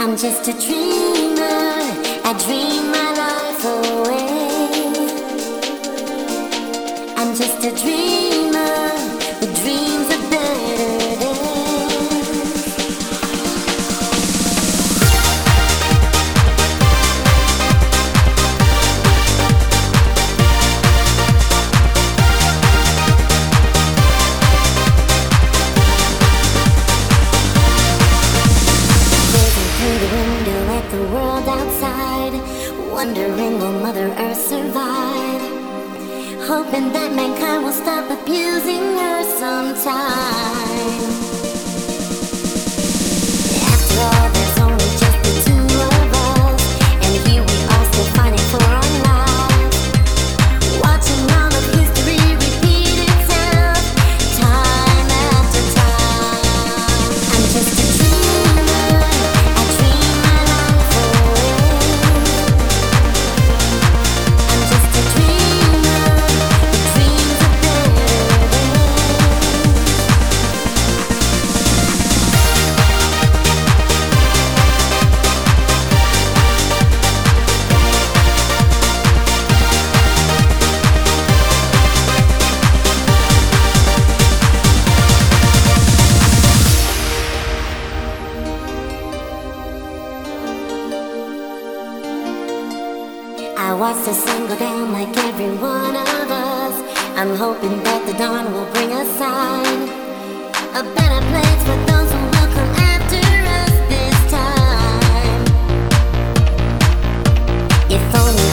I'm just a dreamer, I dream my life away. I'm just a dreamer who dreams of better days. The world outside, wondering will Mother Earth survive, hoping that mankind will stop abusing her sometime. After all, there's only just the two of us, and here we are still fighting for our lives, watching all of history repeat itself time after time. I'm just a dreamer, I dream my life away. I'm just a dreamer who dreams of better days. I watch the sun go down like every one of us. I'm hoping that the dawn will bring a sign, a better place for those who will come after us this time. If only